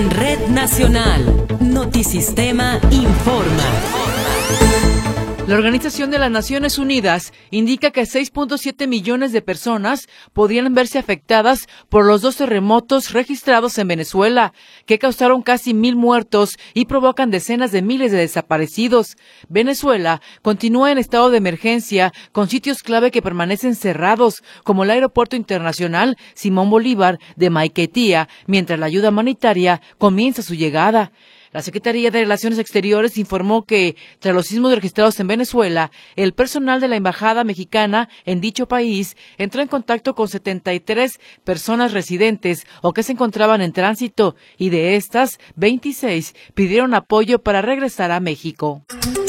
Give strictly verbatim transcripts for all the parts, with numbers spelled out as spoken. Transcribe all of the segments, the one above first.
En Red Nacional, Notisistema informa. La Organización de las Naciones Unidas indica que seis punto siete millones de personas podrían verse afectadas por los dos terremotos registrados en Venezuela, que causaron casi mil muertos y provocan decenas de miles de desaparecidos. Venezuela continúa en estado de emergencia con sitios clave que permanecen cerrados, como el Aeropuerto Internacional Simón Bolívar de Maiquetía, mientras la ayuda humanitaria comienza su llegada. La Secretaría de Relaciones Exteriores informó que, tras los sismos registrados en Venezuela, el personal de la Embajada Mexicana en dicho país entró en contacto con setenta y tres personas residentes o que se encontraban en tránsito, y de estas, veintiséis pidieron apoyo para regresar a México.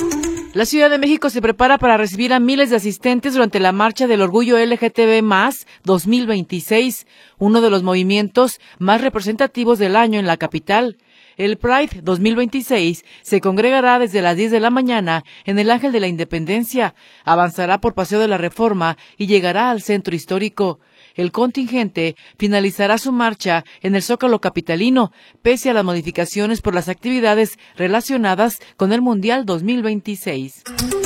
La Ciudad de México se prepara para recibir a miles de asistentes durante la Marcha del Orgullo L G T B más dos mil veintiséis, uno de los movimientos más representativos del año en la capital. El Pride dos mil veintiséis se congregará desde las diez de la mañana en el Ángel de la Independencia, avanzará por Paseo de la Reforma y llegará al centro histórico. El contingente finalizará su marcha en el Zócalo capitalino, pese a las modificaciones por las actividades relacionadas con el Mundial dos mil veintiséis.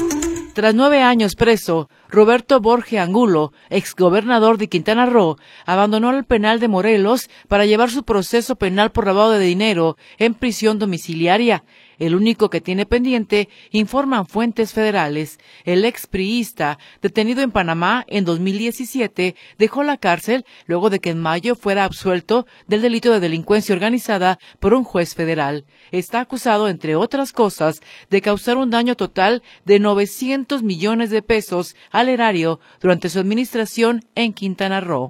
Tras nueve años preso, Roberto Borge Angulo, exgobernador de Quintana Roo, abandonó el penal de Morelos para llevar su proceso penal por lavado de dinero en prisión domiciliaria, el único que tiene pendiente, informan fuentes federales. El expriista, detenido en Panamá en dos mil diecisiete, dejó la cárcel luego de que en mayo fuera absuelto del delito de delincuencia organizada por un juez federal. Está acusado, entre otras cosas, de causar un daño total de novecientos millones de pesos al erario durante su administración en Quintana Roo.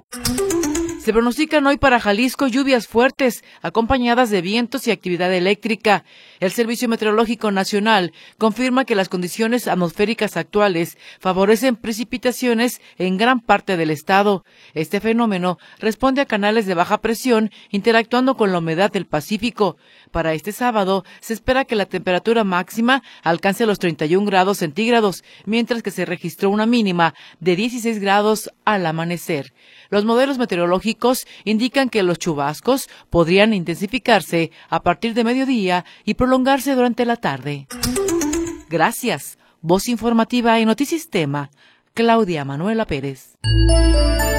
Se pronostican hoy para Jalisco lluvias fuertes, acompañadas de vientos y actividad eléctrica. El Servicio Meteorológico Nacional confirma que las condiciones atmosféricas actuales favorecen precipitaciones en gran parte del estado. Este fenómeno responde a canales de baja presión interactuando con la humedad del Pacífico. Para este sábado se espera que la temperatura máxima alcance los treinta y un grados centígrados, mientras que se registró una mínima de dieciséis grados al amanecer. Los modelos meteorológicos indican que los chubascos podrían intensificarse a partir de mediodía y prolongarse durante la tarde. Gracias. Voz informativa y Notisistema, Claudia Manuela Pérez.